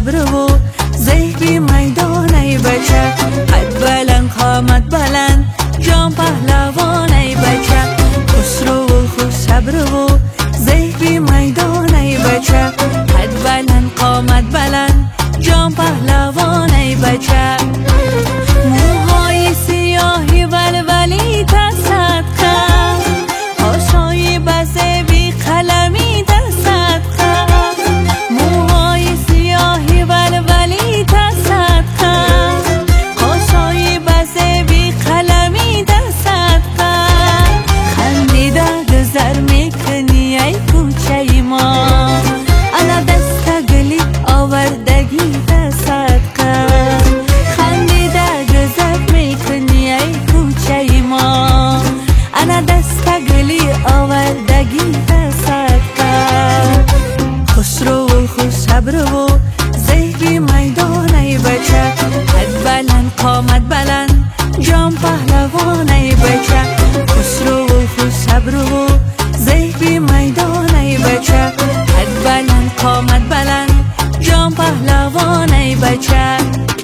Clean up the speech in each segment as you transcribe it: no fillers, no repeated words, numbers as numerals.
صبر و ذهبی میدان ای بچه، قد بلند قامت بلند جان پهلوان ای بچه، خسرو و خوش صبر و ذهبی میدان ای بچه، قد بلند قامت بلند جان پهلوان ای بچه، موهای سیاهی ولولی تصد کن، پاشای بزه بی قلمی تصد کن، موهای سیاهی ولولی تصد کن، پاشای بزه بی قلمی تصد کن، خندیده گذر میکنی ای کوچه ما، انا دست گلی آوردگی تصد کن، خندیده گذر میکنی ای کوچه ما، انا دست گلی آوردگی تصد کن، خسرو و خوش صبر و ذهبی میدان ای بچه، قد بلند قامت بلند جان پهلوان ای بچه، خسرو و خوش صبر و ذهبی میدان ای بچه، قد بلند قامت بلند جان پهلوان ای بچه.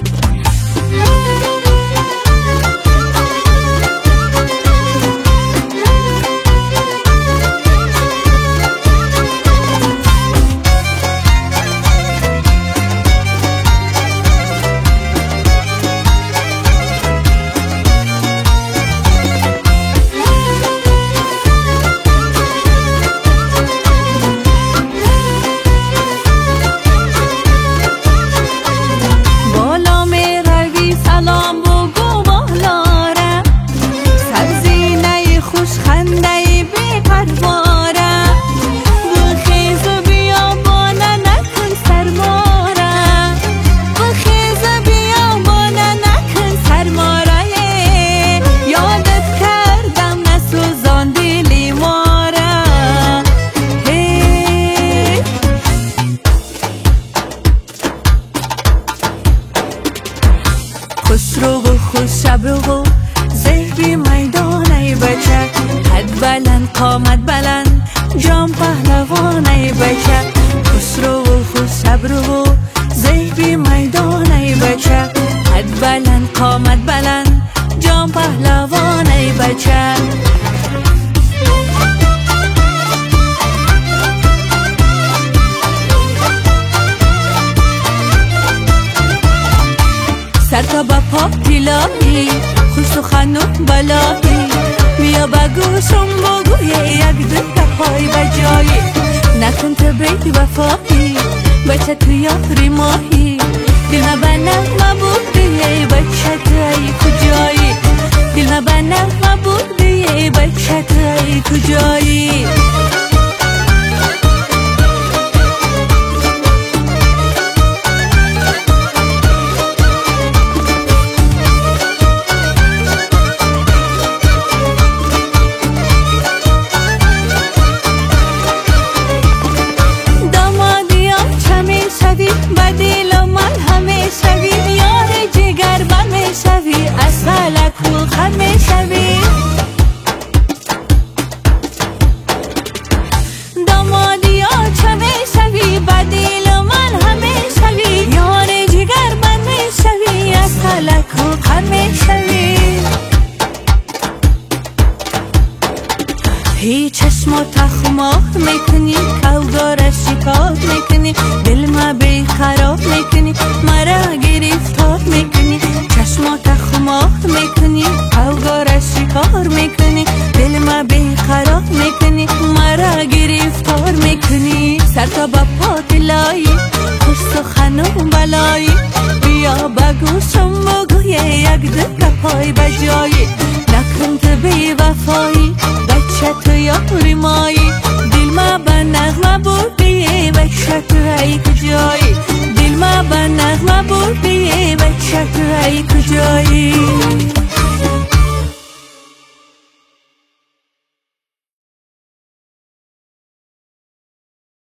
خسرو و خوش صبر و ذهبی میدان ای بچه، قد بلند قامت بلند جان پهلوان ای بچه، خسرو و خوش صبر و ذهبی میدان ای بچه، قد بلند قامت بلند جان پهلوان ای بچه. سر تا با پا پیلایی خوش سخن و بلایی، بیا بگوشم بگوی یک دل پای بجایی، نکن تو بیت وفایی بچه تو یاری ماهی، دل مبنم مبودی بچه تو ای کجایی، دل مبنم مبودی بچه تو ای کجایی. بدیل و من همه شوی، یار جگر من می شوی، از فلک و خم می شوی، دامادی ها چه می شوی، بدیل و من همه شوی، یار جگر من می شوی، از فلک و خم می شوی. هیچ چشم و تخمات میکنی، کوگارش شکات میکنی، دل ما بی خراب میکنی، مرا گرفتار میکنی، چشم و تخمات میکنی، کوگارش شکار میکنی، دل ما بی خراب میکنی، مرا گرفتار میکنی، سر تا با پات لایی خوش سخن و بلایی، بیا بگوشم بگوی یک دل پای بجایی، نکن تو بی وفایی بچه تو یاری مایی، دل ما به نغمه بردی بچه تو ای کجایی، دل ما به نغمه بردی بچه تو ای کجایی.